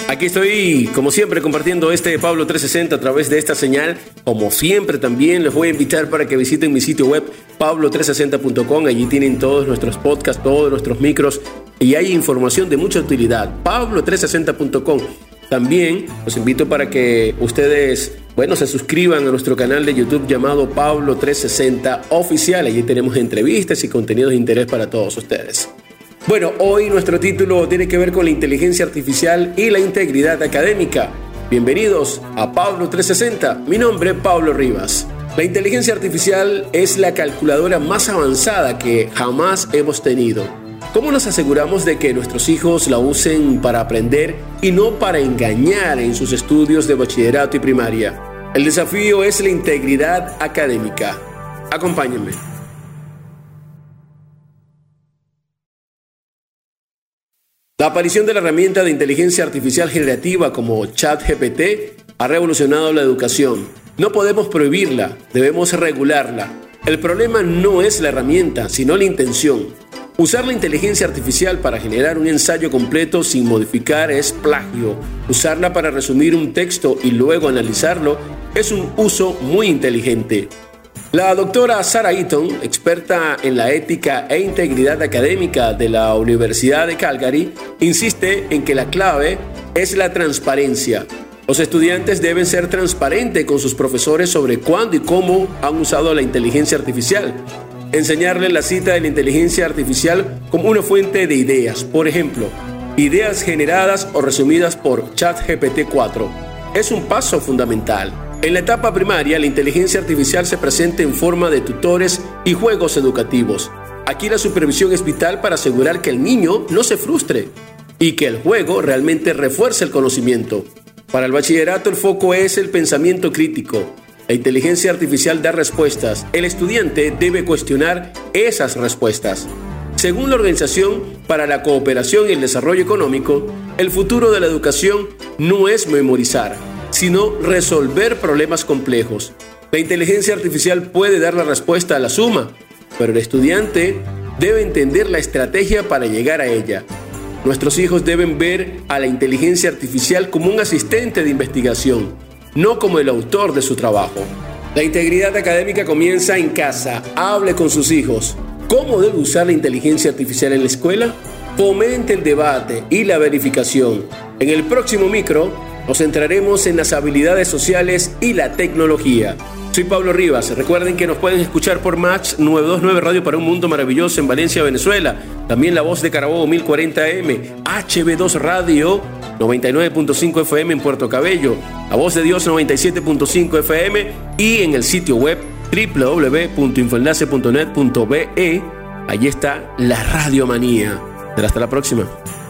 Aquí estoy, como siempre, compartiendo Pablo 360 a través de esta señal. Como siempre, también les voy a invitar para que visiten mi sitio web, pablo360.com. Allí tienen todos nuestros podcasts, todos nuestros micros y hay información de mucha utilidad. pablo360.com. También los invito para que ustedes, se suscriban a nuestro canal de YouTube llamado Pablo 360 Oficial. Allí tenemos entrevistas y contenidos de interés para todos ustedes. Hoy nuestro título tiene que ver con la inteligencia artificial y la integridad académica. Bienvenidos a Pablo 360. Mi nombre es Pablo Rivas. La inteligencia artificial es la calculadora más avanzada que jamás hemos tenido. ¿Cómo nos aseguramos de que nuestros hijos la usen para aprender y no para engañar en sus estudios de bachillerato y primaria? El desafío es la integridad académica. Acompáñenme. La aparición de la herramienta de inteligencia artificial generativa como ChatGPT ha revolucionado la educación. No podemos prohibirla, debemos regularla. El problema no es la herramienta, sino la intención. Usar la inteligencia artificial para generar un ensayo completo sin modificar es plagio. Usarla para resumir un texto y luego analizarlo es un uso muy inteligente. La doctora Sarah Eaton, experta en la ética e integridad académica de la Universidad de Calgary, insiste en que la clave es la transparencia. Los estudiantes deben ser transparentes con sus profesores sobre cuándo y cómo han usado la inteligencia artificial. Enseñarles la cita de la inteligencia artificial como una fuente de ideas. Por ejemplo, ideas generadas o resumidas por ChatGPT 4. Es un paso fundamental. En la etapa primaria, la inteligencia artificial se presenta en forma de tutores y juegos educativos. Aquí la supervisión es vital para asegurar que el niño no se frustre y que el juego realmente refuerce el conocimiento. Para el bachillerato, el foco es el pensamiento crítico. La inteligencia artificial da respuestas. El estudiante debe cuestionar esas respuestas. Según la Organización para la Cooperación y el Desarrollo Económico, el futuro de la educación no es memorizar, sino resolver problemas complejos. La inteligencia artificial puede dar la respuesta a la suma, pero el estudiante debe entender la estrategia para llegar a ella. Nuestros hijos deben ver a la inteligencia artificial como un asistente de investigación, no como el autor de su trabajo. La integridad académica comienza en casa. Hable con sus hijos. ¿Cómo debe usar la inteligencia artificial en la escuela? Fomente el debate y la verificación. En el próximo micro, nos centraremos en las habilidades sociales y la tecnología. Soy Pablo Rivas. Recuerden que nos pueden escuchar por Match 929 Radio para un Mundo Maravilloso en Valencia, Venezuela. También La Voz de Carabobo 1040M, HB2 Radio 99.5 FM en Puerto Cabello, La Voz de Dios 97.5 FM y en el sitio web www.infoenlace.net.be. Allí está la Radiomanía. Hasta la próxima.